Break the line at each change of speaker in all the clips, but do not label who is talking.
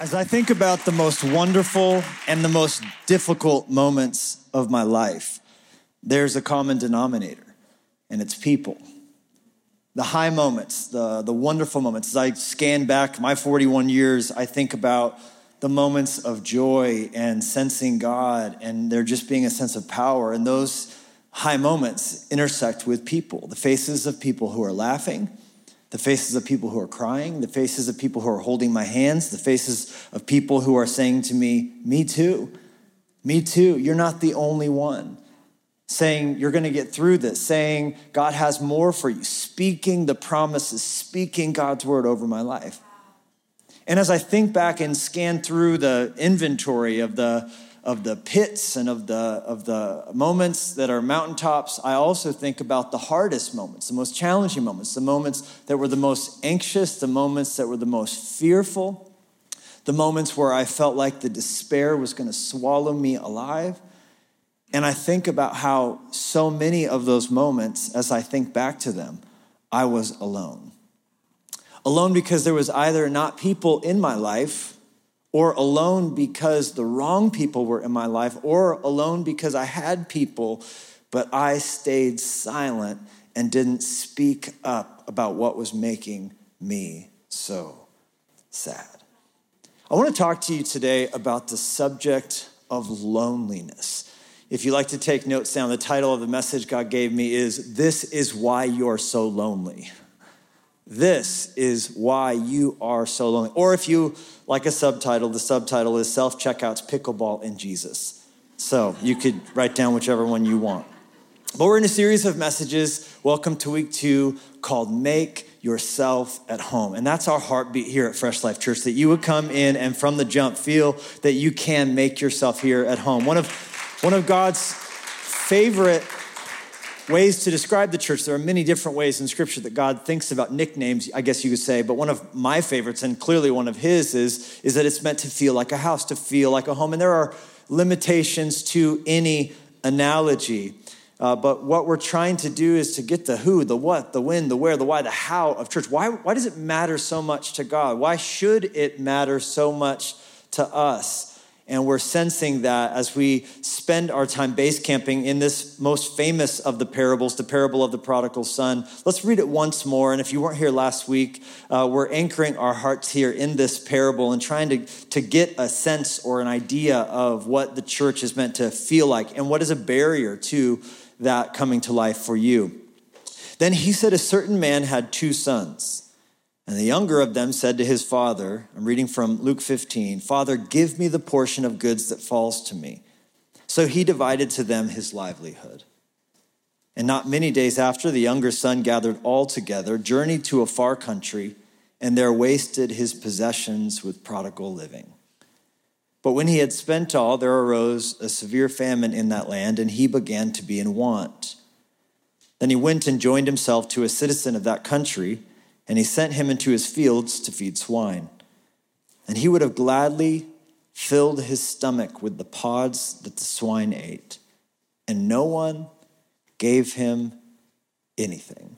As I think about the most wonderful and the most difficult moments of my life, there's a common denominator, and it's people. The high moments, the wonderful moments. As I scan back my 41 years, I think about the moments of joy and sensing God, and there just being a sense of power. And those high moments intersect with people, the faces of people who are laughing, the faces of people who are crying, the faces of people who are holding my hands, the faces of people who are saying to me, me too, you're not the only one. Saying you're going to get through this, saying God has more for you, speaking the promises, speaking God's word over my life. And as I think back and scan through the inventory of the pits and of the moments that are mountaintops, I also think about the hardest moments, the most challenging moments, the moments that were the most anxious, the moments that were the most fearful, the moments where I felt like the despair was going to swallow me alive. And I think about how so many of those moments, as I think back to them, I was alone. Alone because there was either not people in my life, or alone because the wrong people were in my life, or alone because I had people, but I stayed silent and didn't speak up about what was making me so sad. I want to talk to you today about the subject of loneliness. If you like to take notes down, the title of the message God gave me is, "This is Why You're So Lonely." This is why you are so lonely. Or if you like a subtitle, the subtitle is Self-Checkouts, Pickleball, and Jesus. So you could write down whichever one you want. But we're in a series of messages, welcome to week 2, called Make Yourself at Home. And that's our heartbeat here at Fresh Life Church, that you would come in and from the jump feel that you can make yourself here at home. One of God's favorite ways to describe the church, there are many different ways in Scripture that God thinks about nicknames, I guess you could say, but one of my favorites, and clearly one of his, is that it's meant to feel like a house, to feel like a home. And there are limitations to any analogy, but what we're trying to do is to get the who, the what, the when, the where, the why, the how of church. Why does it matter so much to God? Why should it matter so much to us? And we're sensing that as we spend our time base camping in this most famous of the parables, the parable of the prodigal son. Let's read it once more. And if you weren't here last week, we're anchoring our hearts here in this parable and trying to get a sense or an idea of what the church is meant to feel like and what is a barrier to that coming to life for you. Then he said, a certain man had 2 sons. And the younger of them said to his father, I'm reading from Luke 15, "Father, give me the portion of goods that falls to me." So he divided to them his livelihood. And not many days after, the younger son gathered all together, journeyed to a far country, and there wasted his possessions with prodigal living. But when he had spent all, there arose a severe famine in that land, and he began to be in want. Then he went and joined himself to a citizen of that country, and he sent him into his fields to feed swine. And he would have gladly filled his stomach with the pods that the swine ate, and no one gave him anything.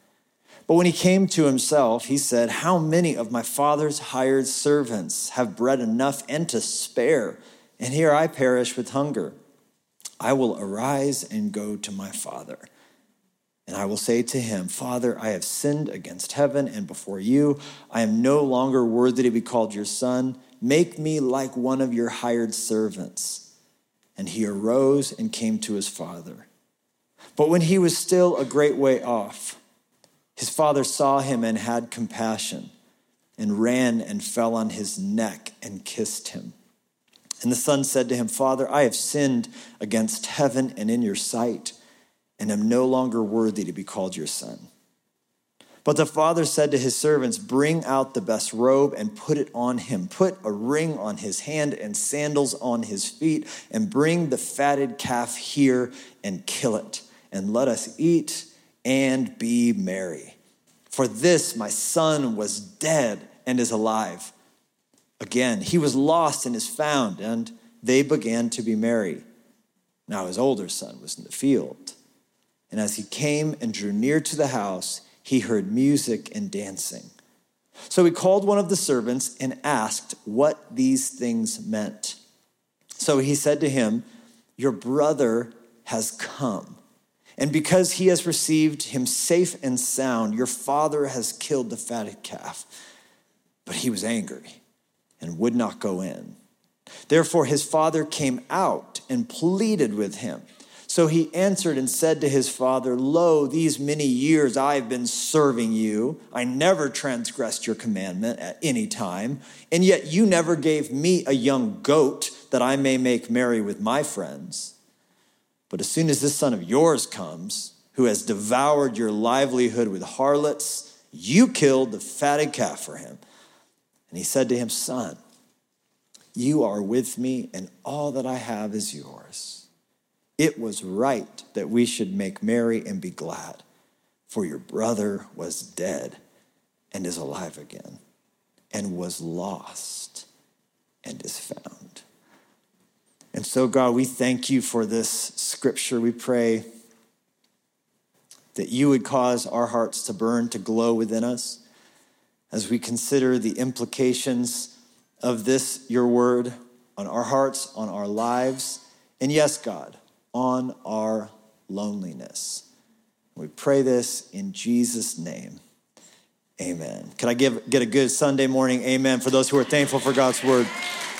But when he came to himself, he said, "How many of my father's hired servants have bread enough and to spare? And here I perish with hunger. I will arise and go to my father. And I will say to him, Father, I have sinned against heaven and before you. I am no longer worthy to be called your son. Make me like one of your hired servants." And he arose and came to his father. But when he was still a great way off, his father saw him and had compassion, and ran and fell on his neck and kissed him. And the son said to him, "Father, I have sinned against heaven and in your sight, and am no longer worthy to be called your son." But the father said to his servants, "Bring out the best robe and put it on him. Put a ring on his hand and sandals on his feet, and bring the fatted calf here and kill it. And let us eat and be merry. For this my son was dead and is alive. Again, he was lost and is found." And they began to be merry. Now his older son was in the field. And as he came and drew near to the house, he heard music and dancing. So he called one of the servants and asked what these things meant. So he said to him, your brother has come, and because he has received him safe and sound, your father has killed the fatted calf. But he was angry and would not go in. Therefore his father came out and pleaded with him. So he answered and said to his father, lo, these many years I have been serving you. I never transgressed your commandment at any time, and yet you never gave me a young goat that I may make merry with my friends. But as soon as this son of yours comes, who has devoured your livelihood with harlots, you killed the fatted calf for him. And he said to him, son, you are with me, and all that I have is yours. It was right that we should make merry and be glad, for your brother was dead and is alive again, and was lost and is found. And so, God, we thank you for this scripture. We pray that you would cause our hearts to burn, to glow within us as we consider the implications of this, your word, on our hearts, on our lives, and yes, God, on our loneliness. We pray this in Jesus' name. Amen. Can I get a good Sunday morning amen for those who are thankful for God's word?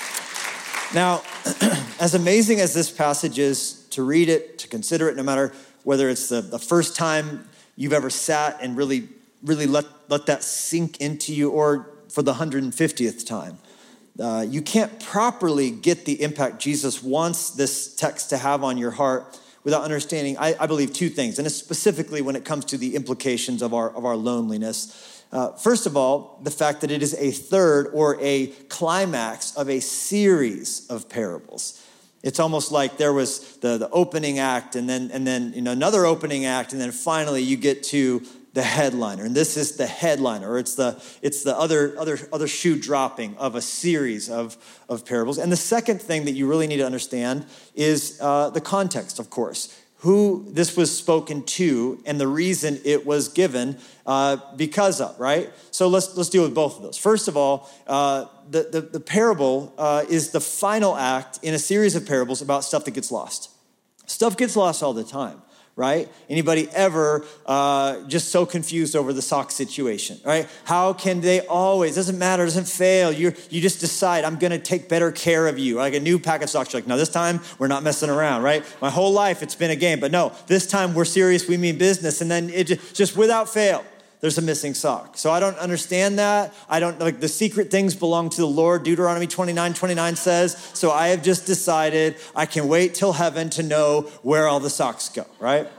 Now, as amazing as this passage is, to read it, to consider it, no matter whether it's the first time you've ever sat and really let that sink into you, or for the 150th time, you can't properly get the impact Jesus wants this text to have on your heart without understanding, I believe, two things, and it's specifically when it comes to the implications of our loneliness. First of all, the fact that it is a third or a climax of a series of parables. It's almost like there was the opening act and then another opening act, and then finally you get to the headliner. And this is the headliner, or it's the other shoe dropping of a series of parables. And the second thing that you really need to understand is the context, of course. Who this was spoken to and the reason it was given because of, right? So let's deal with both of those. First of all, the parable is the final act in a series of parables about stuff that gets lost. Stuff gets lost all the time, right? Anybody ever just so confused over the sock situation, right? How can they always, doesn't matter, doesn't fail. You just decide, I'm going to take better care of you. Like a new pack of socks, you're like, no, this time we're not messing around, right? My whole life it's been a game, but no, this time we're serious, we mean business. And then it just without fail, there's a missing sock. So I don't understand that. I don't, like, the secret things belong to the Lord. Deuteronomy 29:29 says, so I have just decided I can wait till heaven to know where all the socks go, right?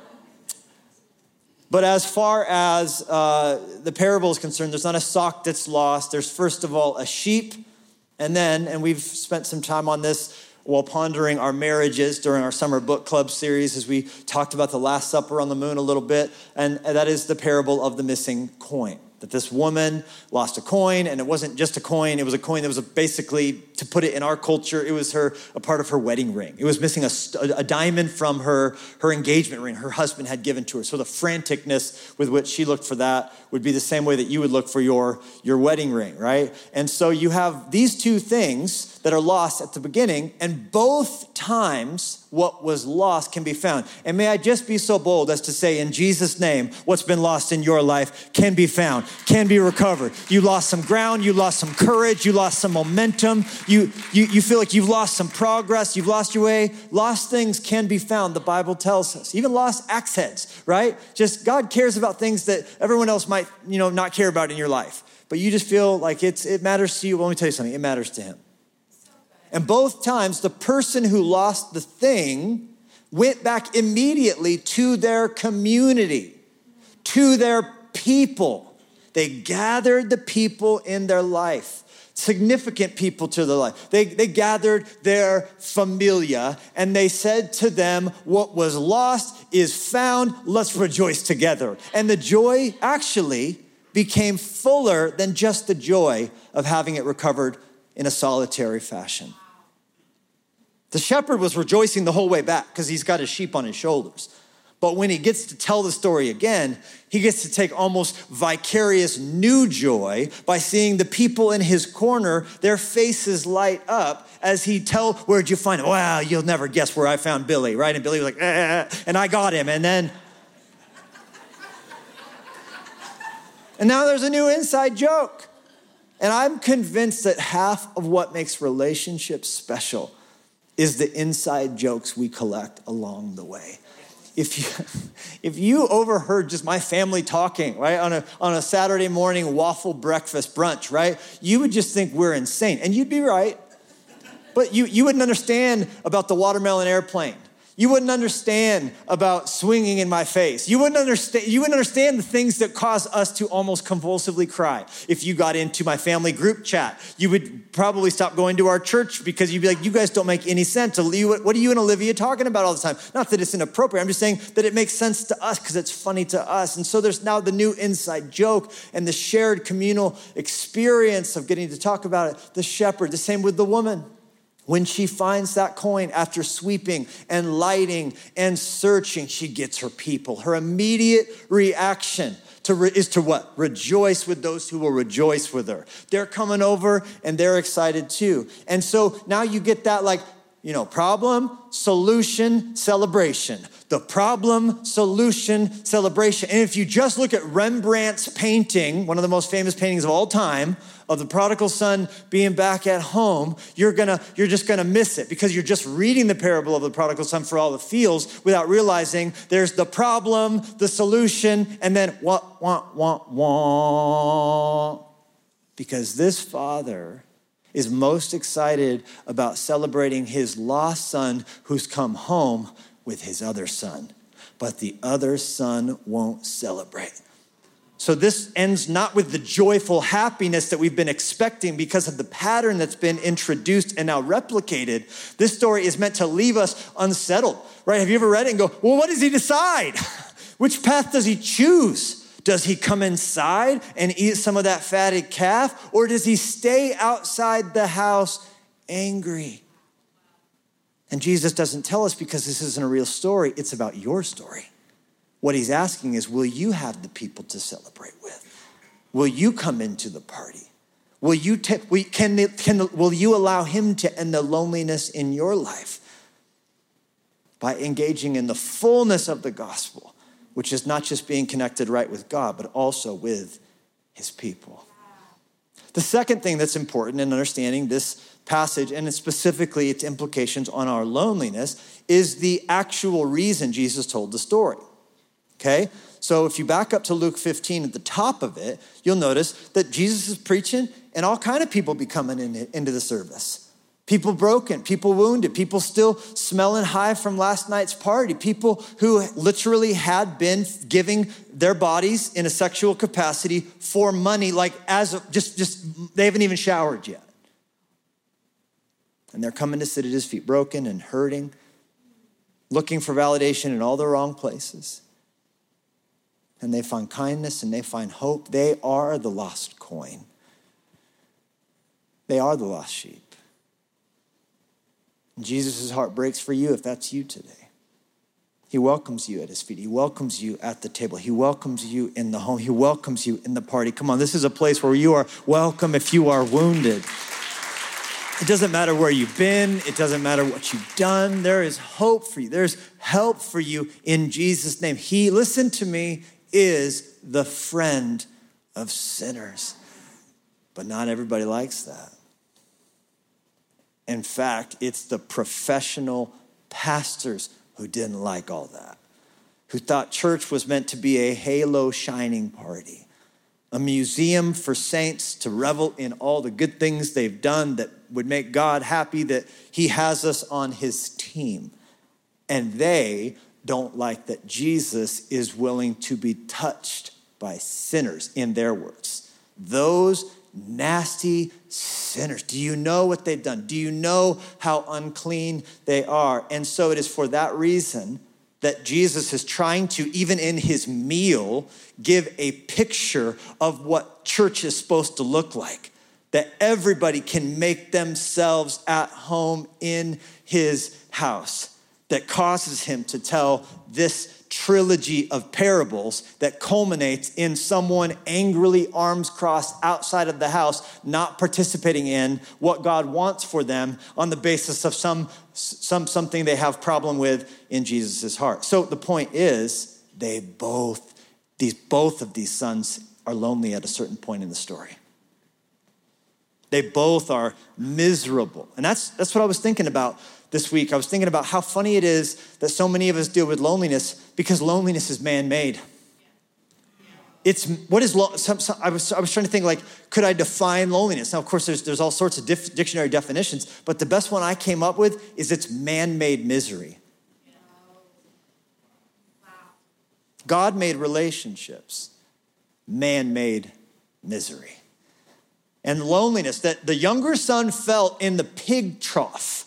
But as far as the parable is concerned, there's not a sock that's lost. There's first of all a sheep, and we've spent some time on this while pondering our marriages during our summer book club series as we talked about the Last Supper on the moon a little bit, and that is the parable of the missing coin. That this woman lost a coin, and it wasn't just a coin. It was a coin that was basically, to put it in our culture, it was a part of her wedding ring. It was missing a diamond from her engagement ring her husband had given to her. So the franticness with which she looked for that would be the same way that you would look for your wedding ring, right? And so you have these two things that are lost at the beginning, and both times what was lost can be found. And may I just be so bold as to say, in Jesus' name, what's been lost in your life can be found, can be recovered. You lost some ground, you lost some courage, you lost some momentum, you feel like you've lost some progress, you've lost your way. Lost things can be found, the Bible tells us. Even lost axe heads, right? Just God cares about things that everyone else might, not care about in your life. But you just feel like it matters to you. Well, let me tell you something, it matters to him. And both times, the person who lost the thing went back immediately to their community, to their people. They gathered the people in their life, significant people to their life. They gathered their familia, and they said to them, what was lost is found. Let's rejoice together. And the joy actually became fuller than just the joy of having it recovered in a solitary fashion. The shepherd was rejoicing the whole way back because he's got his sheep on his shoulders. But when he gets to tell the story again, he gets to take almost vicarious new joy by seeing the people in his corner, their faces light up as he where'd you find him? Wow, you'll never guess where I found Billy, right? And Billy was like, and I got him. And now there's a new inside joke. And I'm convinced that half of what makes relationships special is the inside jokes we collect along the way. If you overheard just my family talking, right, on a Saturday morning waffle breakfast brunch, right, you would just think we're insane. And you'd be right. But you wouldn't understand about the watermelon airplane. You wouldn't understand about swinging in my face. You wouldn't understand the things that cause us to almost convulsively cry. If you got into my family group chat, you would probably stop going to our church because you'd be like, you guys don't make any sense. What are you and Olivia talking about all the time? Not that it's inappropriate. I'm just saying that it makes sense to us because it's funny to us. And so there's now the new inside joke and the shared communal experience of getting to talk about it. The shepherd, the same with the woman. When she finds that coin after sweeping and lighting and searching, she gets her people. Her immediate reaction is to what? Rejoice with those who will rejoice with her. They're coming over and they're excited too. And so now you get that problem, solution, celebration. The problem, solution, celebration. And if you just look at Rembrandt's painting, one of the most famous paintings of all time, of the prodigal son being back at home, you're just gonna miss it because you're just reading the parable of the prodigal son for all it feels without realizing there's the problem, the solution, and then wah. Because this father is most excited about celebrating his lost son who's come home with his other son. But the other son won't celebrate. So this ends not with the joyful happiness that we've been expecting because of the pattern that's been introduced and now replicated. This story is meant to leave us unsettled, right? Have you ever read it and go, well, what does he decide? Which path does he choose? Does he come inside and eat some of that fatted calf? Or does he stay outside the house angry? And Jesus doesn't tell us because this isn't a real story. It's about your story. What he's asking is, will you have the people to celebrate with? Will you come into the party? Will you allow him to end the loneliness in your life by engaging in the fullness of the gospel, which is not just being connected right with God, but also with his people? The second thing that's important in understanding this passage, and specifically its implications on our loneliness, is the actual reason Jesus told the story. Okay, so if you back up to Luke 15 at the top of it, you'll notice that Jesus is preaching and all kind of people be coming into the service. People broken, people wounded, people still smelling high from last night's party, people who literally had been giving their bodies in a sexual capacity for money, like just they haven't even showered yet. And they're coming to sit at his feet, broken and hurting, looking for validation in all the wrong places. And they find kindness and they find hope. They are the lost coin. They are the lost sheep. And Jesus' heart breaks for you if that's you today. He welcomes you at his feet. He welcomes you at the table. He welcomes you in the home. He welcomes you in the party. Come on, this is a place where you are welcome if you are wounded. It doesn't matter where you've been. It doesn't matter what you've done. There is hope for you. There's help for you in Jesus' name. He, listen to me, is the friend of sinners. But not everybody likes that. In fact, it's the professional pastors who didn't like all that, who thought church was meant to be a halo shining party, a museum for saints to revel in all the good things they've done that would make God happy that he has us on his team. And they don't like that Jesus is willing to be touched by sinners, in their words. Those nasty sinners. Do you know what they've done? Do you know how unclean they are? And so it is for that reason that Jesus is trying to, even in his meal, give a picture of what church is supposed to look like, that everybody can make themselves at home in his house, that causes him to tell this trilogy of parables that culminates in someone angrily, arms crossed, outside of the house, not participating in what God wants for them on the basis of something they have problem with in Jesus' heart. So the point is, both of these sons are lonely at a certain point in the story. They both are miserable. And that's what I was thinking about this week. I was thinking about how funny it is that so many of us deal with loneliness because loneliness is man-made. I was trying to think, like, could I define loneliness? Now, of course, there's all sorts of dictionary definitions, but the best one I came up with is it's man-made misery. God made relationships, man-made misery. And loneliness that the younger son felt in the pig trough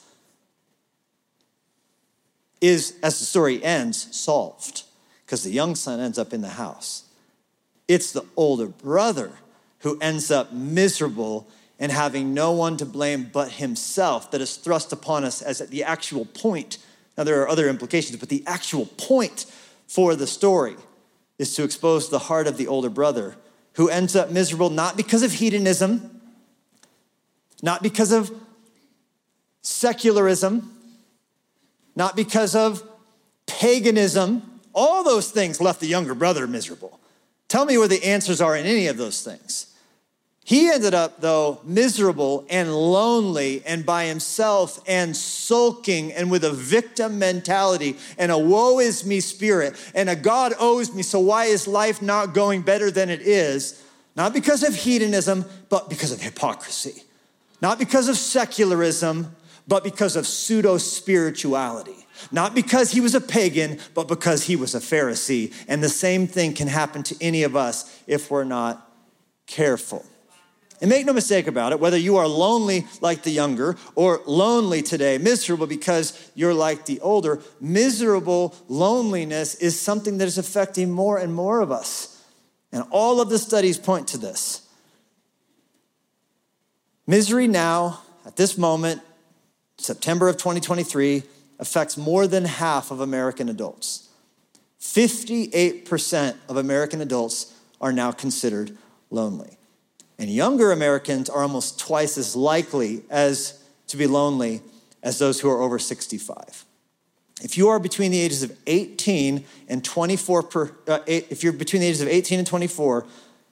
is, as the story ends, solved because the young son ends up in the house. It's the older brother who ends up miserable and having no one to blame but himself that is thrust upon us as the actual point. Now, there are other implications, but the actual point for the story is to expose the heart of the older brother who ends up miserable not because of hedonism, not because of secularism, not because of paganism. All those things left the younger brother miserable. Tell me where the answers are in any of those things. He ended up, though, miserable and lonely and by himself and sulking and with a victim mentality and a woe is me spirit and a God owes me, so why is life not going better than it is? Not because of hedonism, but because of hypocrisy. Not because of secularism, but because of pseudo-spirituality. Not because he was a pagan, but because he was a Pharisee. And the same thing can happen to any of us if we're not careful. And make no mistake about it, whether you are lonely like the younger or lonely today, miserable because you're like the older, miserable loneliness is something that is affecting more and more of us. And all of the studies point to this. Misery now, at this moment, September of 2023, affects more than half of American adults. 58% of American adults are now considered lonely. And younger Americans are almost twice as likely as to be lonely as those who are over 65. If you are between the ages of 18 and 24, if you're between the ages of 18 and 24,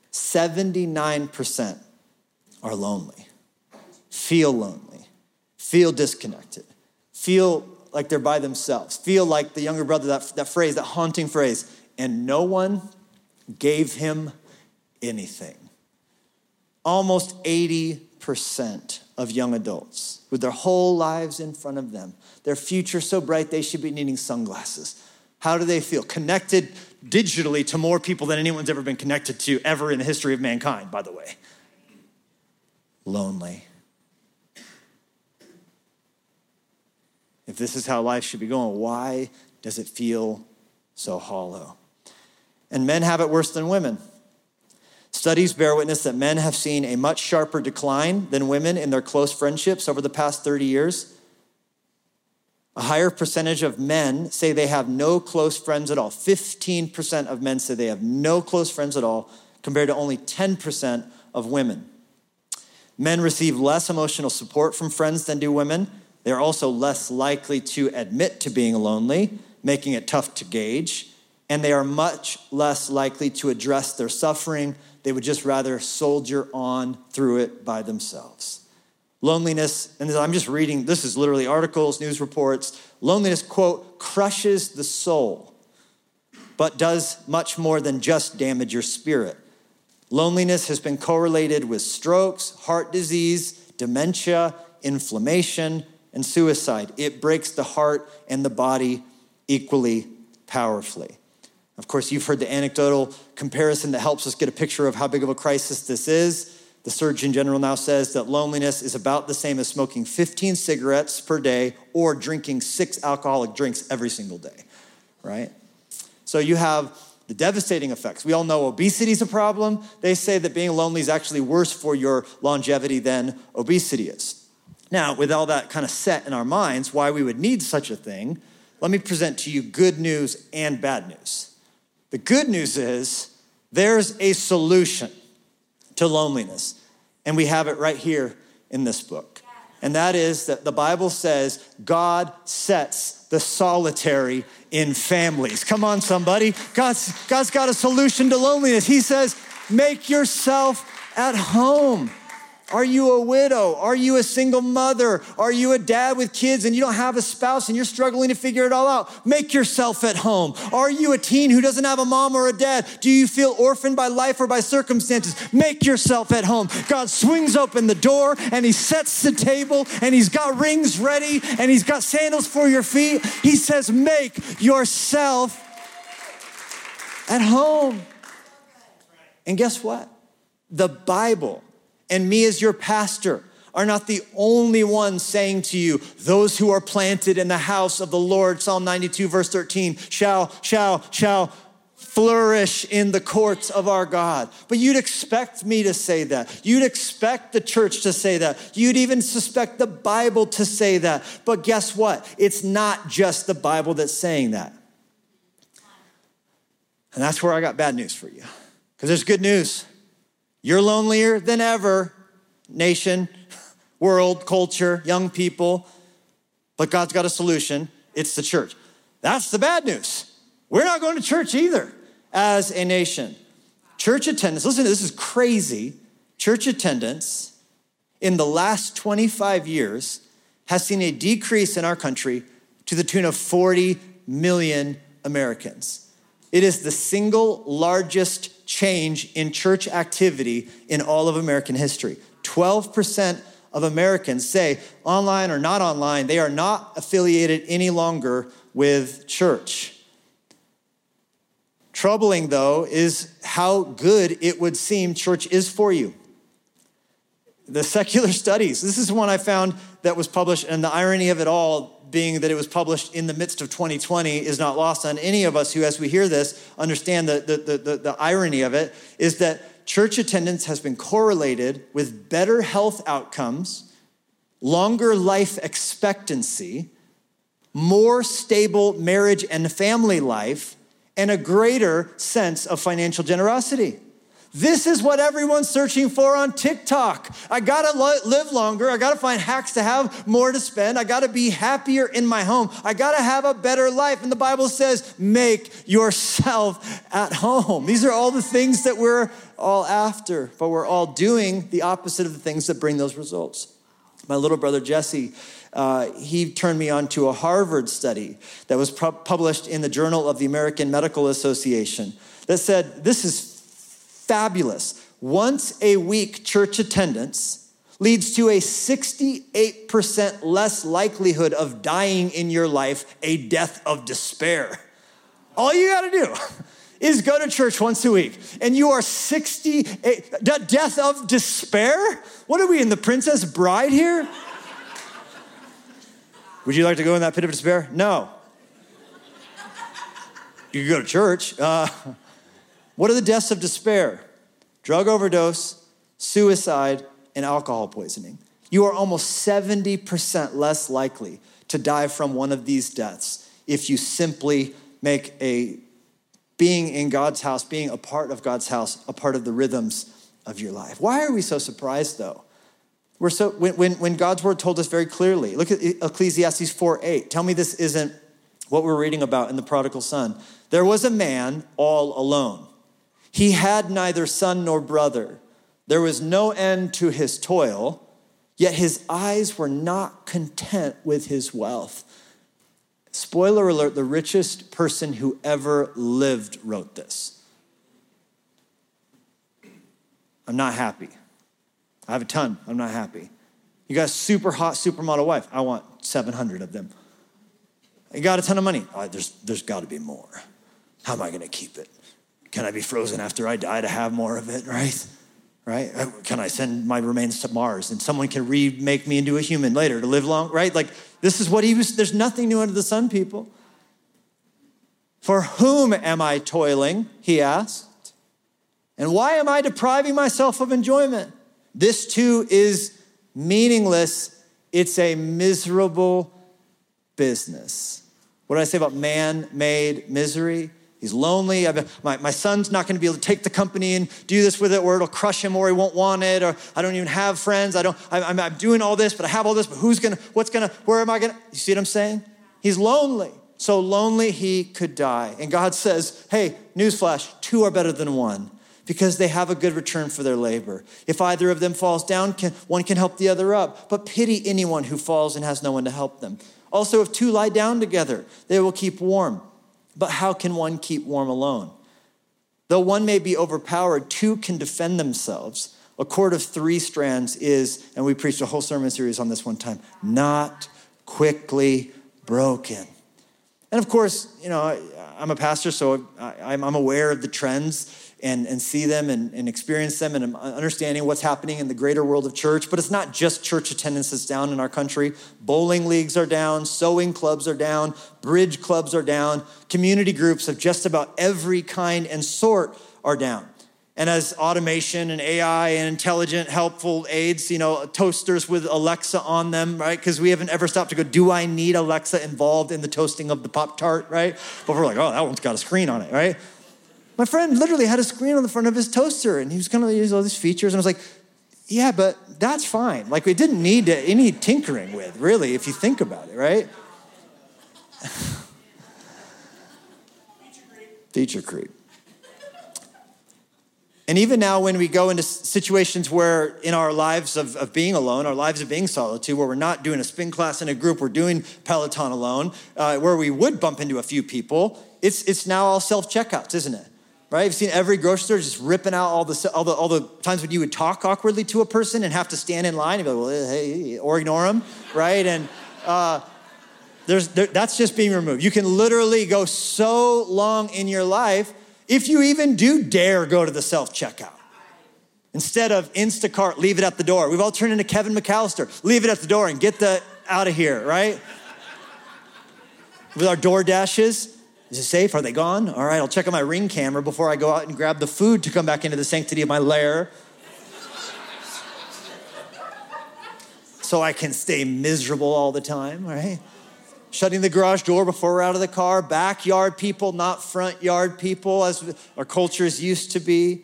79% are lonely, feel lonely, feel disconnected, feel like they're by themselves, feel like the younger brother, that phrase, that haunting phrase, and no one gave him anything. Almost 80% of young adults with their whole lives in front of them, their future so bright they should be needing sunglasses. How do they feel? Connected digitally to more people than anyone's ever been connected to ever in the history of mankind, by the way. Lonely. If this is how life should be going, why does it feel so hollow? And men have it worse than women. Studies bear witness that men have seen a much sharper decline than women in their close friendships over the past 30 years. A higher percentage of men say they have no close friends at all. 15% of men say they have no close friends at all, compared to only 10% of women. Men receive less emotional support from friends than do women. They're also less likely to admit to being lonely, making it tough to gauge. And they are much less likely to address their suffering. They would just rather soldier on through it by themselves. Loneliness, and I'm just reading, this is literally articles, news reports. Loneliness, quote, crushes the soul, but does much more than just damage your spirit. Loneliness has been correlated with strokes, heart disease, dementia, inflammation, and suicide. It breaks the heart and the body equally powerfully. Of course, you've heard the anecdotal comparison that helps us get a picture of how big of a crisis this is. The Surgeon General now says that loneliness is about the same as smoking 15 cigarettes per day or drinking 6 alcoholic drinks every single day, right? So you have the devastating effects. We all know obesity is a problem. They say that being lonely is actually worse for your longevity than obesity is. Now, with all that kind of set in our minds, why we would need such a thing, let me present to you good news and bad news. The good news is there's a solution to loneliness, and we have it right here in this book. And that is that the Bible says God sets the solitary in families. Come on, somebody. God's got a solution to loneliness. He says, make yourself at home. Are you a widow? Are you a single mother? Are you a dad with kids and you don't have a spouse and you're struggling to figure it all out? Make yourself at home. Are you a teen who doesn't have a mom or a dad? Do you feel orphaned by life or by circumstances? Make yourself at home. God swings open the door and he sets the table and he's got rings ready and he's got sandals for your feet. He says, make yourself at home. And guess what? The Bible and me as your pastor are not the only ones saying to you, those who are planted in the house of the Lord, Psalm 92 verse 13, shall flourish in the courts of our God. But you'd expect me to say that. You'd expect the church to say that. You'd even suspect the Bible to say that. But guess what? It's not just the Bible that's saying that. And that's where I got bad news for you. Because there's good news. You're lonelier than ever, nation, world, culture, young people, but God's got a solution. It's the church. That's the bad news. We're not going to church either as a nation. Church attendance, listen, this is crazy. Church attendance in the last 25 years has seen a decrease in our country to the tune of 40 million Americans. It is the single largest change in church activity in all of American history. 12% of Americans say, online or not online, they are not affiliated any longer with church. Troubling, though, is how good it would seem church is for you. The secular studies, this is one I found that was published, and the irony of it all being that it was published in the midst of 2020 is not lost on any of us who, as we hear this, understand the irony of it, is that church attendance has been correlated with better health outcomes, longer life expectancy, more stable marriage and family life, and a greater sense of financial generosity. This is what everyone's searching for on TikTok. I gotta live longer. I gotta find hacks to have more to spend. I gotta be happier in my home. I gotta have a better life. And the Bible says, make yourself at home. These are all the things that we're all after, but we're all doing the opposite of the things that bring those results. My little brother, Jesse, he turned me on to a Harvard study that was published in the Journal of the American Medical Association that said, this is fabulous. Once a week church attendance leads to a 68% less likelihood of dying in your life, a death of despair. All you gotta do is go to church once a week and you are 68, death of despair? What are we in The Princess Bride here? Would you like to go in that pit of despair? No. You can go to church. What are the deaths of despair? Drug overdose, suicide, and alcohol poisoning. You are almost 70% less likely to die from one of these deaths if you simply make being in God's house, being a part of God's house, a part of the rhythms of your life. Why are we so surprised, though? When God's word told us very clearly, look at Ecclesiastes 4:8. Tell me this isn't what we're reading about in the prodigal son. There was a man all alone. He had neither son nor brother. There was no end to his toil, yet his eyes were not content with his wealth. Spoiler alert, the richest person who ever lived wrote this. I'm not happy. I have a ton. I'm not happy. You got a super hot supermodel wife. I want 700 of them. You got a ton of money. Oh, there's got to be more. How am I going to keep it? Can I be frozen after I die to have more of it, right? Right? Can I send my remains to Mars and someone can remake me into a human later to live long, right? Like, this is what there's nothing new under the sun, people. For whom am I toiling, he asked. And why am I depriving myself of enjoyment? This too is meaningless. It's a miserable business. What did I say about man-made misery? He's lonely. My son's not going to be able to take the company and do this with it, or it'll crush him, or he won't want it, or I don't even have friends. I'm doing all this, but I have all this, but where am I going to? You see what I'm saying? He's lonely. So lonely he could die. And God says, hey, newsflash, 2 are better than 1 because they have a good return for their labor. If either of them falls down, one can help the other up. But pity anyone who falls and has no one to help them. Also, if 2 lie down together, they will keep warm. But how can one keep warm alone? Though one may be overpowered, 2 can defend themselves. A cord of 3 strands is, and we preached a whole sermon series on this one time, not quickly broken. And of course, I'm a pastor, so I'm aware of the trends and see them and experience them, and I'm understanding what's happening in the greater world of church. But it's not just church attendance that's down in our country. Bowling leagues are down, sewing clubs are down, bridge clubs are down, community groups of just about every kind and sort are down. And as automation and AI and intelligent, helpful aids, toasters with Alexa on them, right? Because we haven't ever stopped to go, do I need Alexa involved in the toasting of the Pop-Tart, right? But we're like, oh, that one's got a screen on it, right? My friend literally had a screen on the front of his toaster, and he was going to use all these features. And I was like, yeah, but that's fine. Like, we didn't need any tinkering with, really, if you think about it, right? Feature creep. And even now when we go into situations where in our lives of being alone, our lives of being solitude, where we're not doing a spin class in a group, we're doing Peloton alone, where we would bump into a few people, it's now all self-checkouts, isn't it? Right? You've seen every grocery store just ripping out all the times when you would talk awkwardly to a person and have to stand in line and be like, well, hey, or ignore them, right? And that's just being removed. You can literally go so long in your life if you even do dare go to the self-checkout. Instead of Instacart, leave it at the door. We've all turned into Kevin McAllister. Leave it at the door and get out of here, right? With our DoorDashes, is it safe? Are they gone? All right, I'll check on my Ring camera before I go out and grab the food to come back into the sanctity of my lair. So I can stay miserable all the time, right? Shutting the garage door before we're out of the car. Backyard people, not front yard people, as our cultures used to be.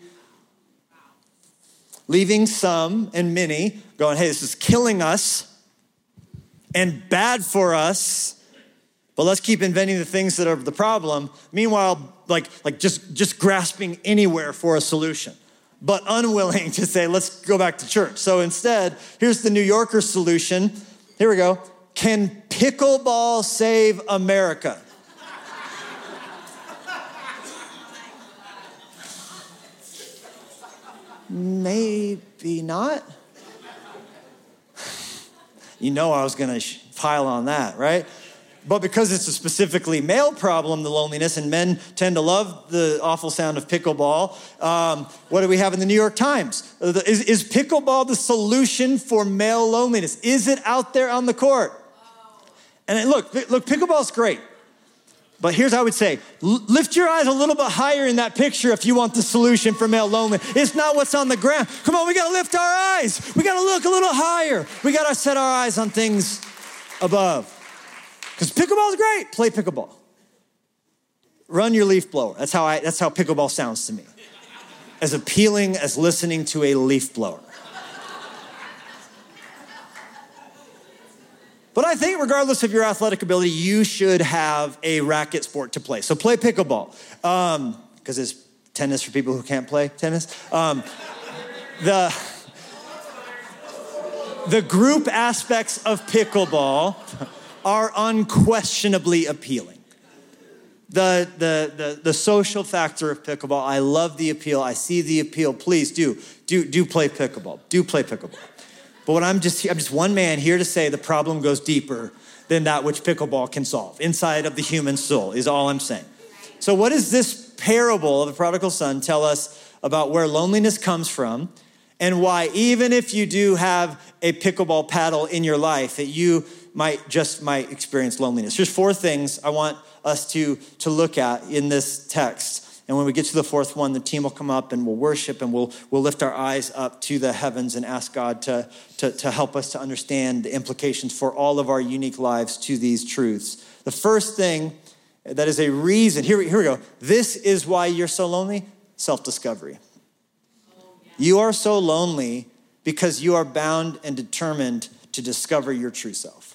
Leaving some and many going, hey, this is killing us and bad for us, but let's keep inventing the things that are the problem. Meanwhile, like just grasping anywhere for a solution, but unwilling to say, let's go back to church. So instead, here's the New Yorker solution. Here we go. Can pickleball save America? Maybe not. I was going to pile on that, right? But because it's a specifically male problem, the loneliness, and men tend to love the awful sound of pickleball, what do we have in the New York Times? Is pickleball the solution for male loneliness? Is it out there on the court? And look, pickleball's great. But here's how I would say, lift your eyes a little bit higher in that picture if you want the solution for male loneliness. It's not what's on the ground. Come on, we gotta lift our eyes. We gotta look a little higher. We gotta set our eyes on things above. Because pickleball is great. Play pickleball. Run your leaf blower. That's how pickleball sounds to me. As appealing as listening to a leaf blower. But I think regardless of your athletic ability, you should have a racket sport to play. So play pickleball. Because it's tennis for people who can't play tennis. The group aspects of pickleball are unquestionably appealing. The social factor of pickleball, I love the appeal. I see the appeal. Please do play pickleball. Do play pickleball. But I'm just one man here to say the problem goes deeper than that which pickleball can solve. Inside of the human soul is all I'm saying. So what does this parable of the prodigal son tell us about where loneliness comes from and why even if you do have a pickleball paddle in your life that you might experience loneliness? Here's 4 things I want us to look at in this text. And when we get to the fourth one, the team will come up and we'll worship and we'll lift our eyes up to the heavens and ask God to help us to understand the implications for all of our unique lives to these truths. The first thing that is a reason, here we go. This is why you're so lonely, self-discovery. You are so lonely because you are bound and determined to discover your true self.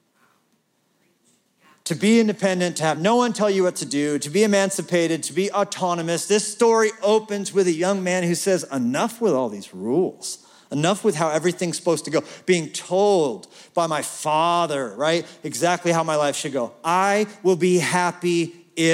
To be independent, to have no one tell you what to do, to be emancipated, to be autonomous. This story opens with a young man who says, enough with all these rules. Enough with how everything's supposed to go. Being told by my father, right, exactly how my life should go. I will be happy if ...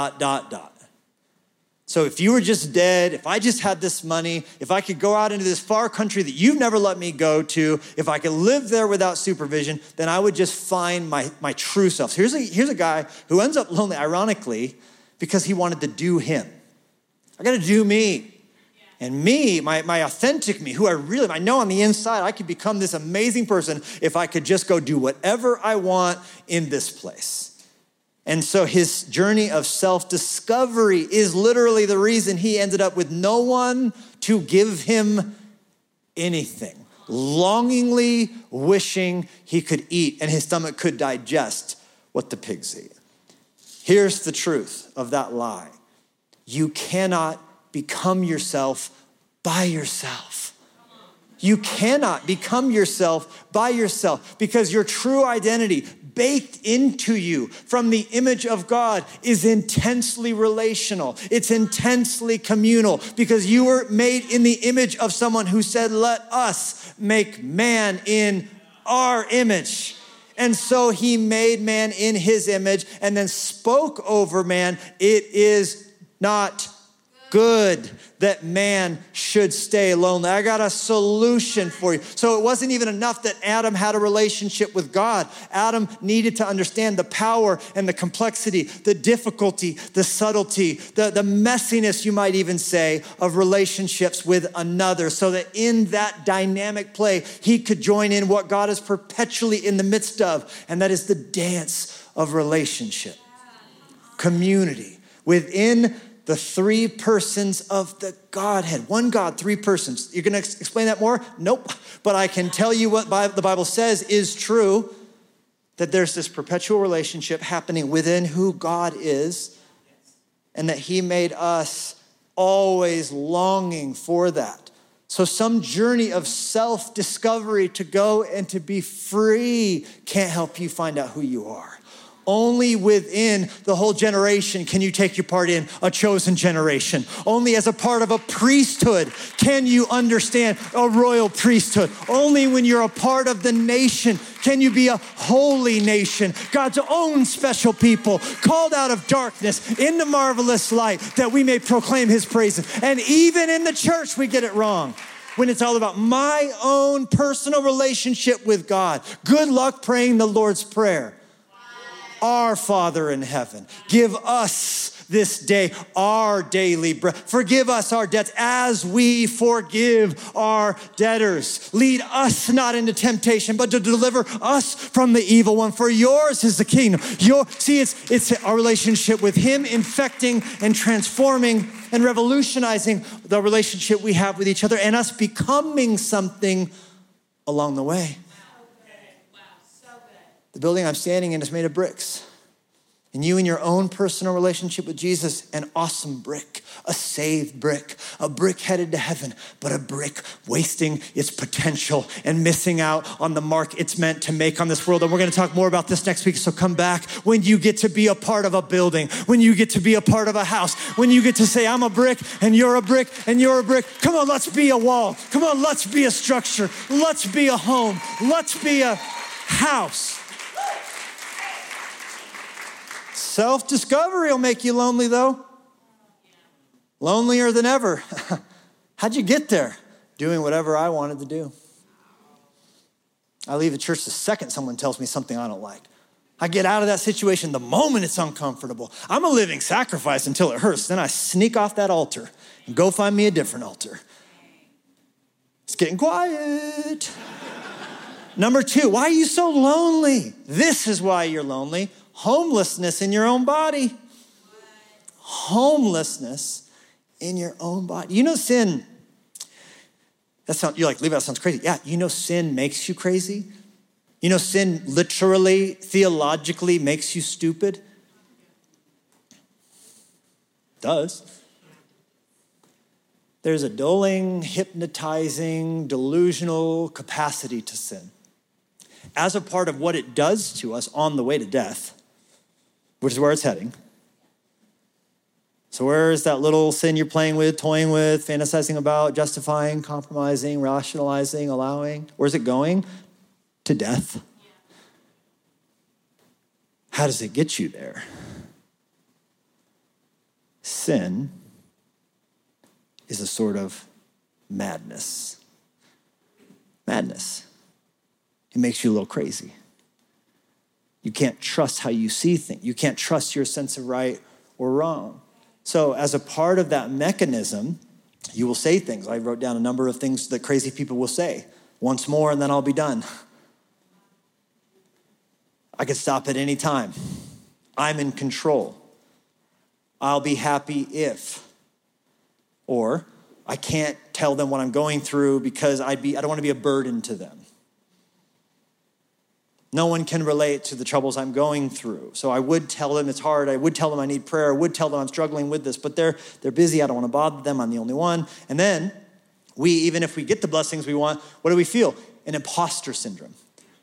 So if you were just dead, if I just had this money, if I could go out into this far country that you've never let me go to, if I could live there without supervision, then I would just find my true self. So here's a guy who ends up lonely, ironically, because he wanted to do him. I got to do me. And me, my authentic me, who I know on the inside, I could become this amazing person if I could just go do whatever I want in this place. And so his journey of self-discovery is literally the reason he ended up with no one to give him anything, longingly wishing he could eat and his stomach could digest what the pigs eat. Here's the truth of that lie. You cannot become yourself by yourself. You cannot become yourself by yourself because your true identity baked into you from the image of God is intensely relational. It's intensely communal because you were made in the image of someone who said, let us make man in our image. And so he made man in his image and then spoke over man, it is not good that man should stay lonely. I got a solution for you. So it wasn't even enough that Adam had a relationship with God. Adam needed to understand the power and the complexity, the difficulty, the subtlety, the messiness, you might even say, of relationships with another, so that in that dynamic play, he could join in what God is perpetually in the midst of, and that is the dance of relationship, community within the three persons of the Godhead. One God, three persons. You're going to explain that more? Nope. But I can tell you what the Bible says is true, that there's this perpetual relationship happening within who God is, and that he made us always longing for that. So some journey of self-discovery to go and to be free can't help you find out who you are. Only within the whole generation can you take your part in a chosen generation. Only as a part of a priesthood can you understand a royal priesthood. Only when you're a part of the nation can you be a holy nation, God's own special people, called out of darkness into marvelous light, that we may proclaim his praises. And even in the church, we get it wrong. When it's all about my own personal relationship with God. Good luck praying the Lord's Prayer. Our Father in heaven, give us this day our daily bread. Forgive us our debts as we forgive our debtors. Lead us not into temptation, but to deliver us from the evil one. For yours is the kingdom. It's our relationship with him infecting and transforming and revolutionizing the relationship we have with each other and us becoming something along the way. The building I'm standing in is made of bricks. And you in your own personal relationship with Jesus, an awesome brick, a saved brick, a brick headed to heaven, but a brick wasting its potential and missing out on the mark it's meant to make on this world. And we're gonna talk more about this next week, so come back. When you get to be a part of a building, when you get to be a part of a house, when you get to say, I'm a brick and you're a brick and you're a brick. Come on, let's be a wall. Come on, let's be a structure. Let's be a home. Let's be a house. Self-discovery will make you lonely, though. Lonelier than ever. How'd you get there? Doing whatever I wanted to do. I leave the church the second someone tells me something I don't like. I get out of that situation the moment it's uncomfortable. I'm a living sacrifice until it hurts. Then I sneak off that altar and go find me a different altar. It's getting quiet. Number 2, why are you so lonely? This is why you're lonely. Homelessness in your own body. homelessness in your own body. You know sin, you're like, Levi, that sounds crazy. Yeah, you know sin makes you crazy? You know sin literally, theologically makes you stupid? It does. There's a dulling, hypnotizing, delusional capacity to sin as a part of what it does to us on the way to death, which is where it's heading. So where is that little sin you're playing with, toying with, fantasizing about, justifying, compromising, rationalizing, allowing? Where's it going? To death. How does it get you there? Sin is a sort of madness. Madness. It makes you a little crazy. You can't trust how you see things. You can't trust your sense of right or wrong. So as a part of that mechanism, you will say things. I wrote down a number of things that crazy people will say. Once more and then I'll be done. I can stop at any time. I'm in control. I'll be happy if. Or I can't tell them what I'm going through because I don't want to be a burden to them. No one can relate to the troubles I'm going through. So I would tell them it's hard. I would tell them I need prayer. I would tell them I'm struggling with this, but they're busy. I don't want to bother them. I'm the only one. And then even if we get the blessings we want, what do we feel? An imposter syndrome.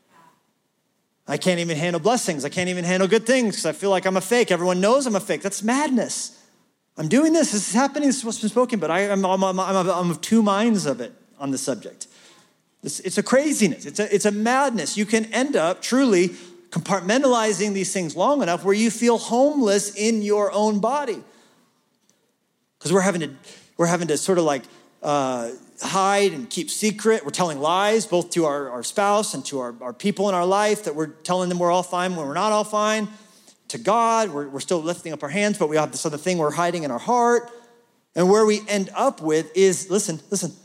I can't even handle blessings. I can't even handle good things because I feel like I'm a fake. Everyone knows I'm a fake. That's madness. I'm doing this. This is happening. This is what's been spoken, but I'm of two minds of it on the subject. It's a craziness. It's a madness. You can end up truly compartmentalizing these things long enough where you feel homeless in your own body. Because we're having to sort of like hide and keep secret. We're telling lies both to our spouse and to our people in our life that we're telling them we're all fine when we're not all fine. To God, we're still lifting up our hands, but we have this other thing we're hiding in our heart. And where we end up with is, listen,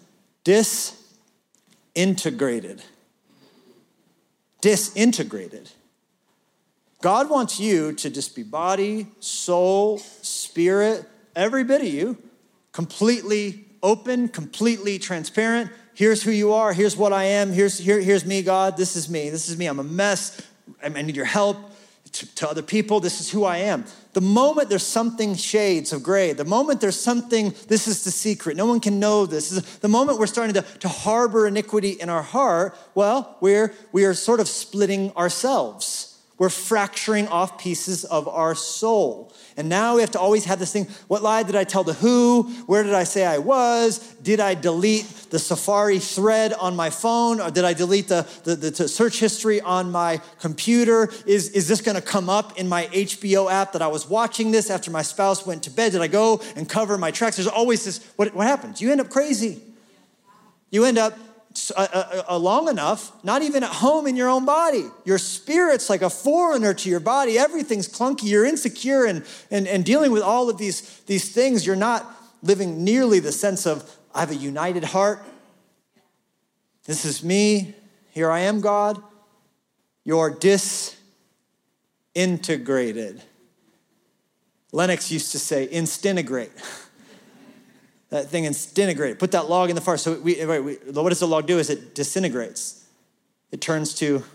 disintegrated. Disintegrated. God wants you to just be body, soul, spirit, every bit of you, completely open, completely transparent. Here's who you are. Here's what I am. Here's me, God. This is me. I'm a mess. I need your help. To other people, this is who I am. The moment there's something shades of gray, the moment there's something, this is the secret, no one can know this. The moment we're starting to harbor iniquity in our heart, well, we are sort of splitting ourselves. We're fracturing off pieces of our soul. And now we have to always have this thing, what lie did I tell to who? Where did I say I was? Did I delete the Safari thread on my phone? Or did I delete the search history on my computer? Is this gonna come up in my HBO app that I was watching this after my spouse went to bed? Did I go and cover my tracks? There's always this, what happens? You end up crazy. You end up long enough, not even at home in your own body. Your spirit's like a foreigner to your body. Everything's clunky. You're insecure and dealing with all of these things. You're not living nearly the sense of, I have a united heart. This is me. Here I am, God. You're disintegrated. Lennox used to say, instintegrate. That thing disintegrated. Put that log in the fire. So what does the log do? Is it disintegrates. It turns to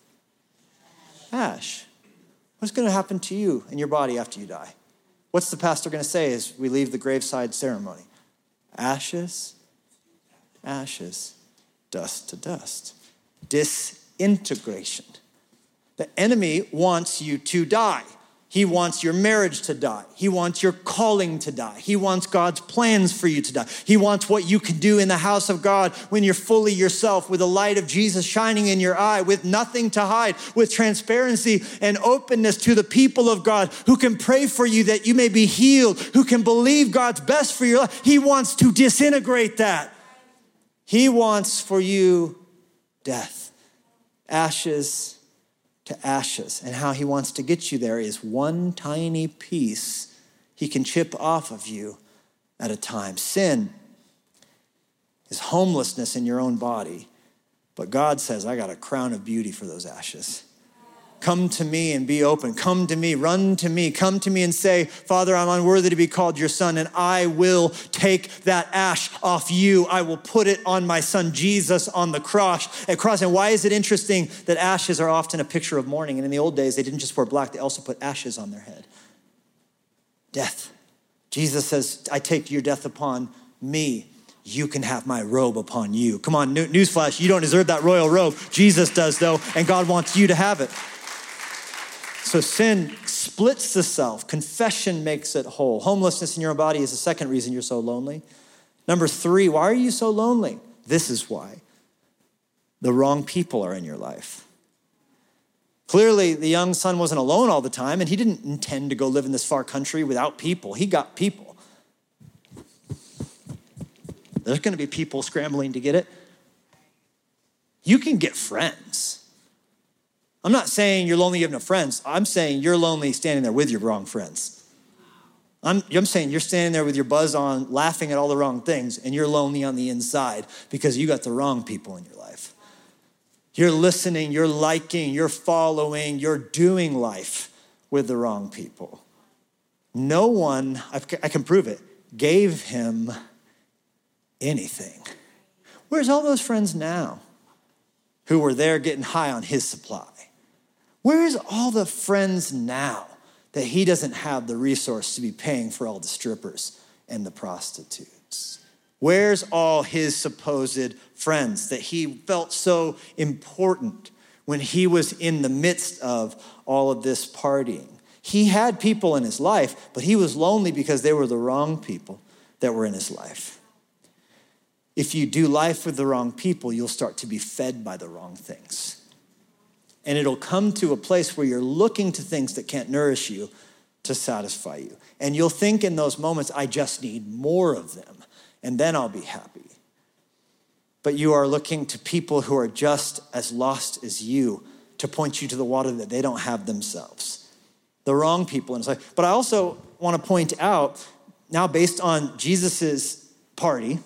ash. What's going to happen to you and your body after you die? What's the pastor going to say as we leave the graveside ceremony? Ashes, ashes, dust to dust. Disintegration. The enemy wants you to die. He wants your marriage to die. He wants your calling to die. He wants God's plans for you to die. He wants what you can do in the house of God when you're fully yourself, with the light of Jesus shining in your eye, with nothing to hide, with transparency and openness to the people of God who can pray for you that you may be healed, who can believe God's best for your life. He wants to disintegrate that. He wants for you death, ashes to ashes. And how he wants to get you there is one tiny piece he can chip off of you at a time. Sin is homelessness in your own body. But God says, I got a crown of beauty for those ashes. Come to me and be open. Come to me, run to me. Come to me and say, Father, I'm unworthy to be called your son, and I will take that ash off you. I will put it on my son Jesus on the cross. And why is it interesting that ashes are often a picture of mourning? And in the old days, they didn't just wear black, they also put ashes on their head. Death. Jesus says, I take your death upon me. You can have my robe upon you. Come on, newsflash, you don't deserve that royal robe. Jesus does though, and God wants you to have it. So sin splits the self. Confession makes it whole. Homelessness in your own body is the second reason you're so lonely. Number 3, why are you so lonely? This is why. The wrong people are in your life. Clearly, the young son wasn't alone all the time, and he didn't intend to go live in this far country without people. He got people. There's going to be people scrambling to get it. You can get friends. I'm not saying you're lonely, you have no friends. I'm saying you're lonely standing there with your wrong friends. I'm saying you're standing there with your buzz on, laughing at all the wrong things, and you're lonely on the inside because you got the wrong people in your life. You're listening, you're liking, you're following, you're doing life with the wrong people. No one, I can prove it, gave him anything. Where's all those friends now who were there getting high on his supply? Where's all the friends now that he doesn't have the resource to be paying for all the strippers and the prostitutes? Where's all his supposed friends that he felt so important when he was in the midst of all of this partying? He had people in his life, but he was lonely because they were the wrong people that were in his life. If you do life with the wrong people, you'll start to be fed by the wrong things. And it'll come to a place where you're looking to things that can't nourish you to satisfy you. And you'll think in those moments, I just need more of them, and then I'll be happy. But you are looking to people who are just as lost as you to point you to the water that they don't have themselves. The wrong people in his life. But I also want to point out, now based on Jesus's party,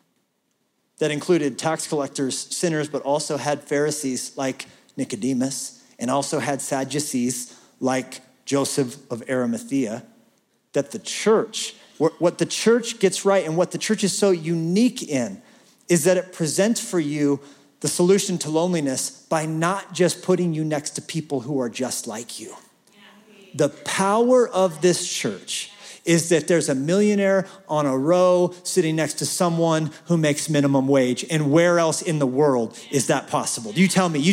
that included tax collectors, sinners, but also had Pharisees like Nicodemus, and also had Sadducees like Joseph of Arimathea, that the church, what the church gets right and what the church is so unique in is that it presents for you the solution to loneliness by not just putting you next to people who are just like you. The power of this church is that there's a millionaire on a row sitting next to someone who makes minimum wage. And where else in the world is that possible? You tell me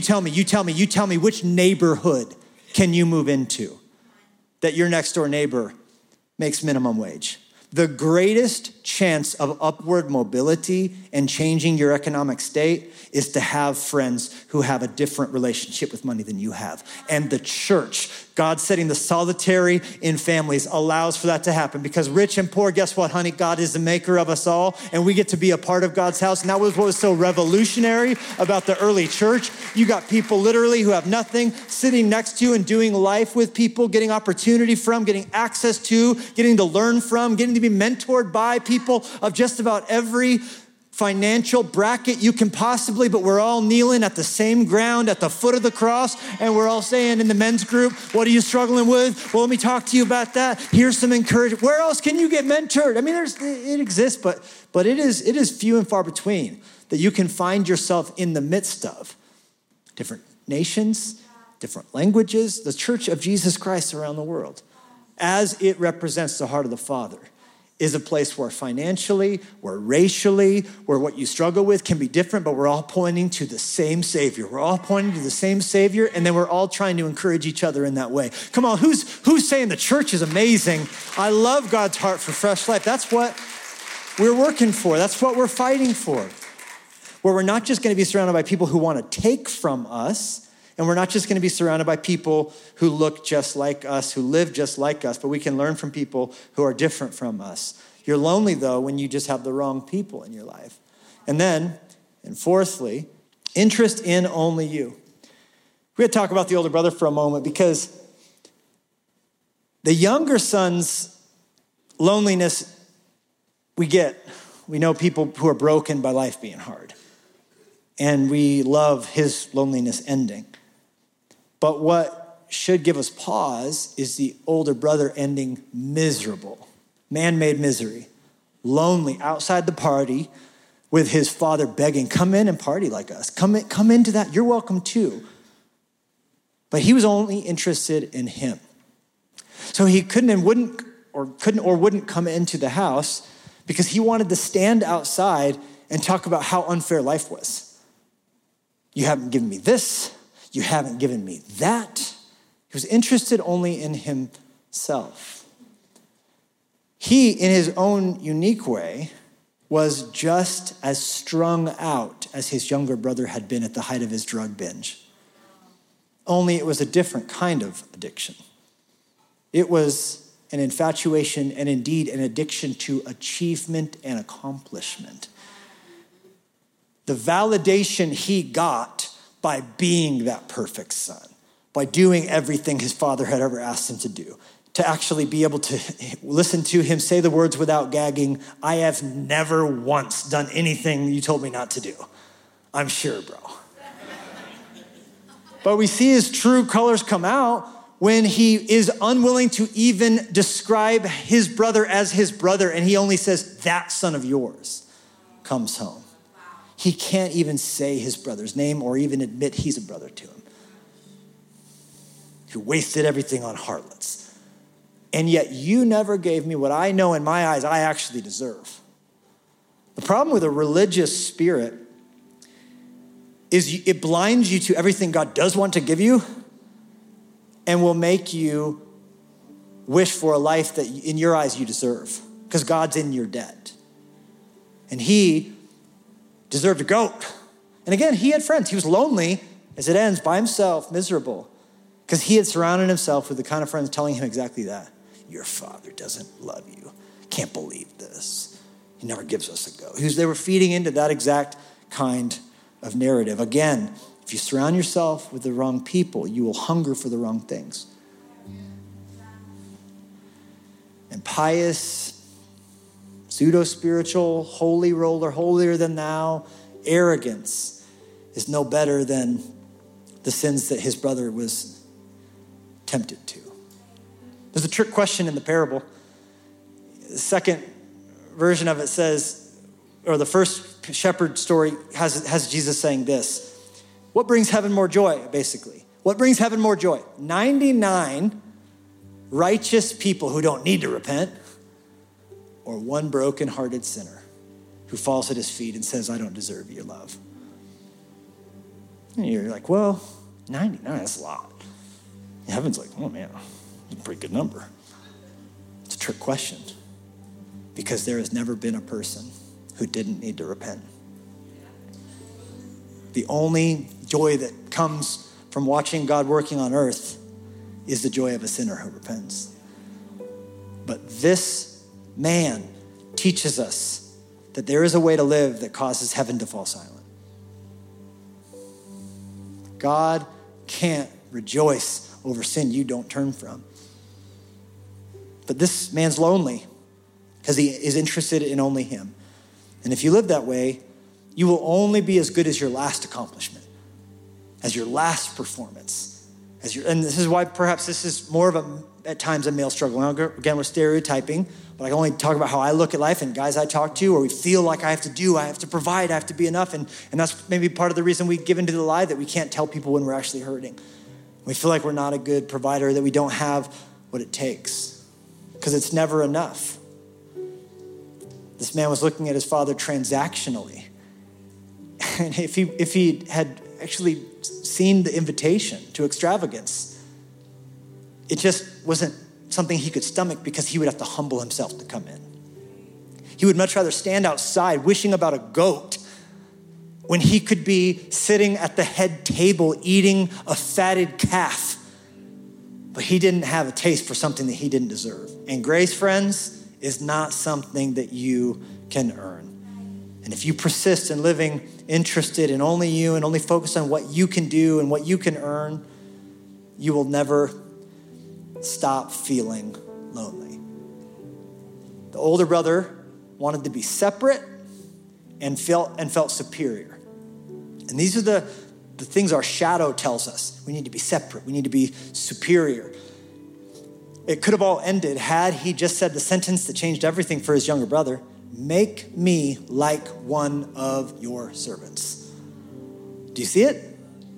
which neighborhood can you move into that your next door neighbor makes minimum wage? The greatest chance of upward mobility and changing your economic state is to have friends who have a different relationship with money than you have. And the church, God setting the solitary in families, allows for that to happen, because rich and poor, guess what, honey? God is the maker of us all, and we get to be a part of God's house. And that was what was so revolutionary about the early church. You got people literally who have nothing sitting next to you and doing life with people, getting opportunity from, getting access to, getting to learn from, getting to be mentored by people of just about every financial bracket you can possibly, but we're all kneeling at the same ground at the foot of the cross, and we're all saying in the men's group, what are you struggling with? Well, let me talk to you about that. Here's some encouragement. Where else can you get mentored? I mean, it exists, but it is few and far between that you can find yourself in the midst of different nations, different languages, the church of Jesus Christ around the world, as it represents the heart of the Father, is a place where financially, where racially, where what you struggle with can be different, but we're all pointing to the same Savior. We're all pointing to the same Savior, and then we're all trying to encourage each other in that way. Come on, who's saying the church is amazing? I love God's heart for Fresh Life. That's what we're working for. That's what we're fighting for. Where we're not just going to be surrounded by people who want to take from us, and we're not just going to be surrounded by people who look just like us, who live just like us, but we can learn from people who are different from us. You're lonely, though, when you just have the wrong people in your life. And then, and fourthly, interest in only you. We're going to talk about the older brother for a moment, because the younger son's loneliness, we know people who are broken by life being hard. And we love his loneliness ending. But what should give us pause is the older brother ending miserable, man-made misery, lonely outside the party with his father begging, come in and party like us. Come into that. You're welcome too. But he was only interested in him. So he couldn't or wouldn't come into the house because he wanted to stand outside and talk about how unfair life was. You haven't given me this. You haven't given me that. He was interested only in himself. He, in his own unique way, was just as strung out as his younger brother had been at the height of his drug binge. Only it was a different kind of addiction. It was an infatuation and indeed an addiction to achievement and accomplishment. The validation he got by being that perfect son, by doing everything his father had ever asked him to do, to actually be able to listen to him say the words without gagging, I have never once done anything you told me not to do. I'm sure, bro. But we see his true colors come out when he is unwilling to even describe his brother as his brother, and he only says, that son of yours comes home. He can't even say his brother's name or even admit he's a brother to him. He wasted everything on harlots. And yet you never gave me what I know in my eyes I actually deserve. The problem with a religious spirit is it blinds you to everything God does want to give you and will make you wish for a life that in your eyes you deserve because God's in your debt. And he deserved a goat. And again, he had friends. He was lonely as it ends by himself, miserable, because he had surrounded himself with the kind of friends telling him exactly that. Your father doesn't love you. Can't believe this. He never gives us a go. They were feeding into that exact kind of narrative. Again, if you surround yourself with the wrong people, you will hunger for the wrong things. And pious, pseudo-spiritual, holy roller, holier than thou, arrogance is no better than the sins that his brother was tempted to. There's a trick question in the parable. The second version of it says, or the first shepherd story has Jesus saying this. What brings heaven more joy, basically? What brings heaven more joy? 99 righteous people who don't need to repent, or one broken-hearted sinner who falls at his feet and says, I don't deserve your love. And you're like, well, 99, that's a lot. And heaven's like, oh man, that's a pretty good number. It's a trick question because there has never been a person who didn't need to repent. The only joy that comes from watching God working on earth is the joy of a sinner who repents. But this man teaches us that there is a way to live that causes heaven to fall silent. God can't rejoice over sin you don't turn from. But this man's lonely because he is interested in only him. And if you live that way, you will only be as good as your last accomplishment, as your last performance. And this is why perhaps this is more of at times a male struggle. Now, again, we're stereotyping, but I can only talk about how I look at life and guys I talk to, or we feel like I have to provide, I have to be enough. And that's maybe part of the reason we give into the lie that we can't tell people when we're actually hurting. We feel like we're not a good provider, that we don't have what it takes, because it's never enough. This man was looking at his father transactionally. And if he had actually seen the invitation to extravagance, it just wasn't something he could stomach because he would have to humble himself to come in. He would much rather stand outside wishing about a goat when he could be sitting at the head table eating a fatted calf. But he didn't have a taste for something that he didn't deserve. And grace, friends, is not something that you can earn. And if you persist in living interested in only you and only focus on what you can do and what you can earn, you will never stop feeling lonely. The older brother wanted to be separate and felt superior. And these are the the things our shadow tells us. We need to be separate. We need to be superior. It could have all ended had he just said the sentence that changed everything for his younger brother. Make me like one of your servants. Do you see it?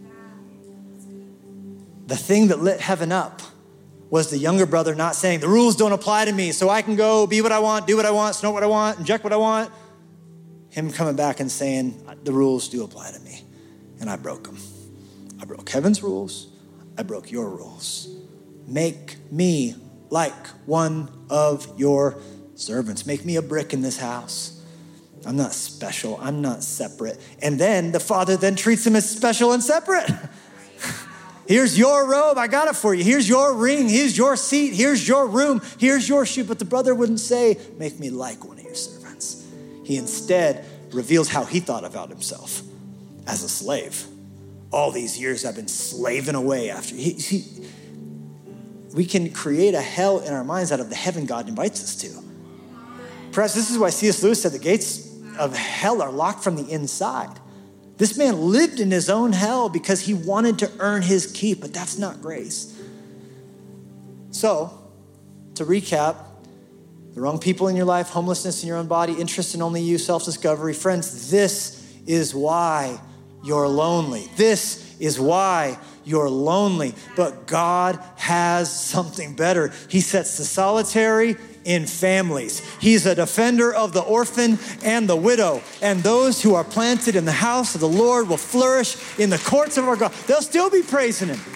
The thing that lit heaven up was the younger brother not saying, the rules don't apply to me, so I can go be what I want, do what I want, snort what I want, inject what I want. Him coming back and saying, the rules do apply to me, and I broke them. I broke heaven's rules. I broke your rules. Make me like one of your servants. Make me a brick in this house. I'm not special. I'm not separate. And then the father then treats him as special and separate. Here's your robe. I got it for you. Here's your ring. Here's your seat. Here's your room. Here's your shoe. But the brother wouldn't say, make me like one of your servants. He instead reveals how he thought about himself as a slave. All these years I've been slaving away after. We can create a hell in our minds out of the heaven God invites us to. Perhaps this is why C.S. Lewis said the gates of hell are locked from the inside. This man lived in his own hell because he wanted to earn his keep, but that's not grace. So, to recap, the wrong people in your life, homelessness in your own body, interest in only you, self-discovery. Friends, this is why you're lonely. This is why you're lonely. But God has something better. He sets the solitary in families. He's a defender of the orphan and the widow. And those who are planted in the house of the Lord will flourish in the courts of our God. They'll still be praising him.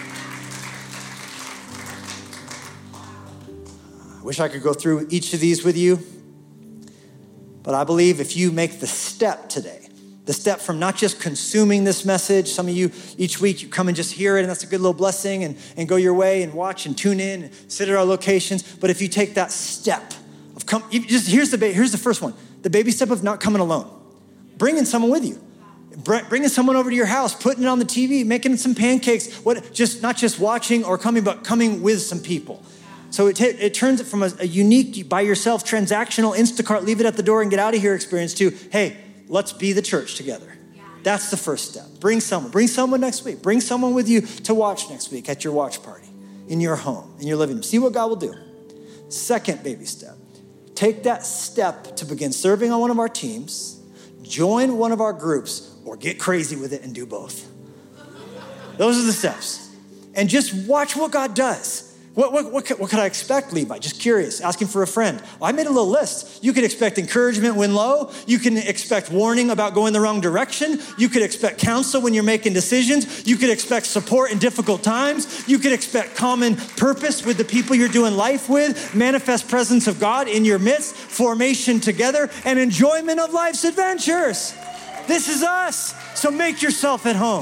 I wish I could go through each of these with you. But I believe if you make the step today, the step from not just consuming this message, some of you each week you come and just hear it and that's a good little blessing and go your way and watch and tune in and sit at our locations. But if you take that step of here's the first one, the baby step of not coming alone. Bringing someone with you. Bringing someone over to your house, putting it on the TV, making some pancakes, not just watching or coming, but coming with some people. So it turns it from a unique, by yourself, transactional, Instacart, leave it at the door and get out of here experience to, hey, let's be the church together. That's the first step. Bring someone next week. Bring someone with you to watch next week at your watch party, in your home, in your living room. See what God will do. Second baby step. Take that step to begin serving on one of our teams, join one of our groups, or get crazy with it and do both. Those are the steps. And just watch what God does. What could I expect, Levi? Just curious, asking for a friend. Well, I made a little list. You could expect encouragement when low. You can expect warning about going the wrong direction. You could expect counsel when you're making decisions. You could expect support in difficult times. You could expect common purpose with the people you're doing life with, manifest presence of God in your midst, formation together, and enjoyment of life's adventures. This is us, so make yourself at home.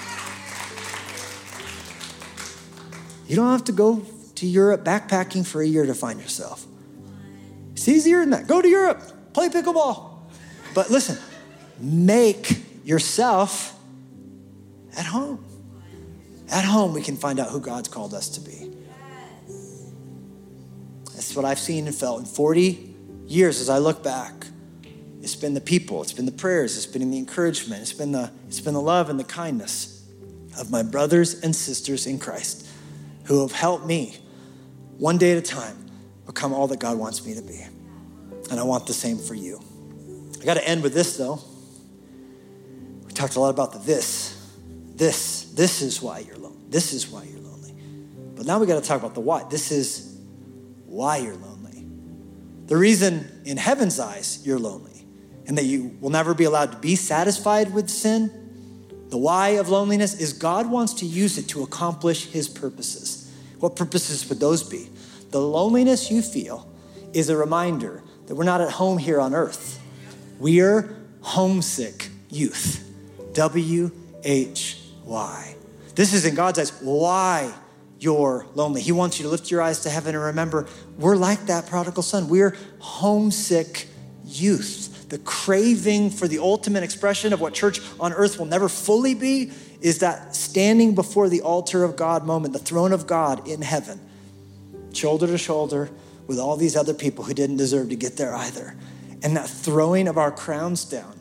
You don't have to go to Europe backpacking for a year to find yourself. It's easier than that. Go to Europe, play pickleball. But listen, make yourself at home. At home, we can find out who God's called us to be. That's what I've seen and felt in 40 years as I look back. It's been the people, it's been the prayers, it's been the encouragement, it's been the love and the kindness of my brothers and sisters in Christ who have helped me one day at a time become all that God wants me to be. And I want the same for you. I got to end with this though. We talked a lot about the this. This is why you're lonely. This is why you're lonely. But now we got to talk about the why. This is why you're lonely. The reason in heaven's eyes you're lonely and that you will never be allowed to be satisfied with sin, the why of loneliness is God wants to use it to accomplish his purposes. What purposes would those be? The loneliness you feel is a reminder that we're not at home here on earth. We're homesick youth. W-H-Y. This is in God's eyes why you're lonely. He wants you to lift your eyes to heaven and remember, we're like that prodigal son. We're homesick youth. The craving for the ultimate expression of what church on earth will never fully be is that standing before the altar of God moment, the throne of God in heaven, shoulder to shoulder with all these other people who didn't deserve to get there either. And that throwing of our crowns down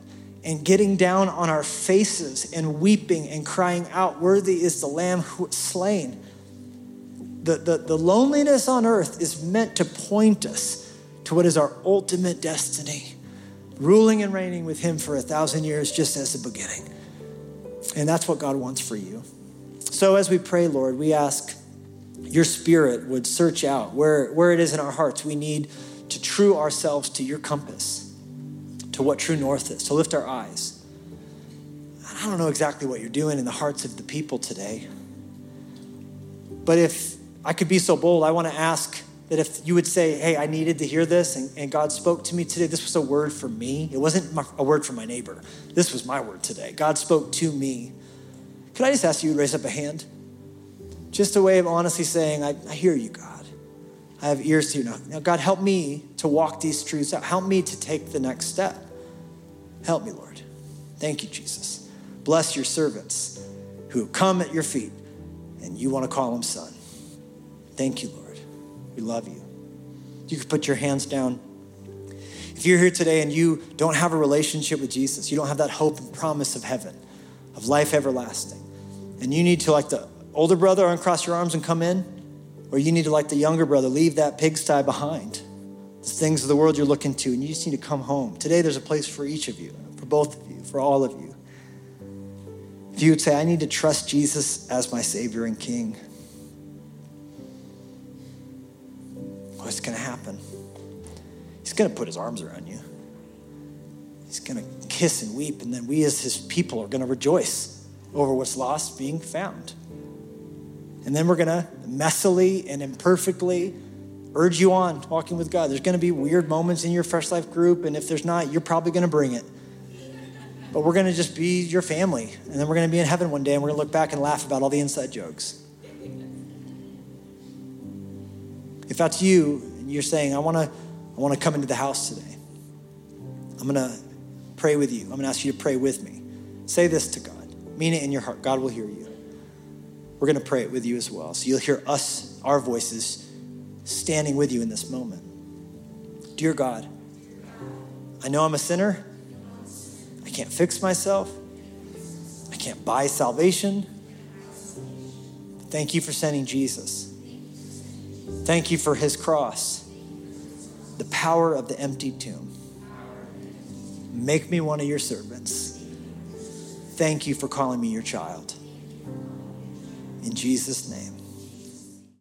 and getting down on our faces and weeping and crying out, worthy is the Lamb who was slain. The loneliness on earth is meant to point us to what is our ultimate destiny, ruling and reigning with him for 1,000 years, just as the beginning. And that's what God wants for you. So as we pray, Lord, we ask your Spirit would search out where it is in our hearts we need to true ourselves to your compass, to what true north is, to lift our eyes. I don't know exactly what you're doing in the hearts of the people today, but if I could be so bold, I want to ask that if you would say, hey, I needed to hear this, and God spoke to me today. This was a word for me. It wasn't a word for my neighbor. This was my word today. God spoke to me. Could I just ask you to raise up a hand? Just a way of honestly saying, I hear you, God. I have ears to you now. Now, God, help me to walk these truths out. Help me to take the next step. Help me, Lord. Thank you, Jesus. Bless your servants who come at your feet and you want to call them son. Thank you, Lord. We love you. You can put your hands down. If you're here today and you don't have a relationship with Jesus, you don't have that hope and promise of heaven, of life everlasting, and you need to, like the older brother, uncross your arms and come in, or you need to, like the younger brother, leave that pigsty behind, the things of the world you're looking to, and you just need to come home. Today, there's a place for each of you, for both of you, for all of you. If you would say, I need to trust Jesus as my Savior and King, what's going to happen? He's going to put his arms around you. He's going to kiss and weep, and then we as his people are going to rejoice over what's lost being found. And then we're going to messily and imperfectly urge you on walking with God. There's going to be weird moments in your Fresh Life group, and if there's not, you're probably going to bring it. But we're going to just be your family, and then we're going to be in heaven one day, and we're going to look back and laugh about all the inside jokes. If that's you, and you're saying, I want to come into the house today, I'm going to pray with you. I'm going to ask you to pray with me. Say this to God. Mean it in your heart. God will hear you. We're going to pray it with you as well. So you'll hear us, our voices, standing with you in this moment. Dear God, I know I'm a sinner. I can't fix myself. I can't buy salvation. Thank you for sending Jesus. Thank you for his cross, the power of the empty tomb. Make me one of your servants. Thank you for calling me your child. In Jesus' name.